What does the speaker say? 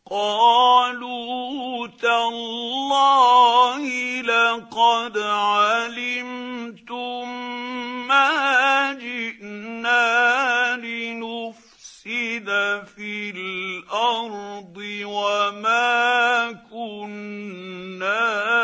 قالوا تالله لقد علمتم ما جئنا لنفسد في الأرض وما كنا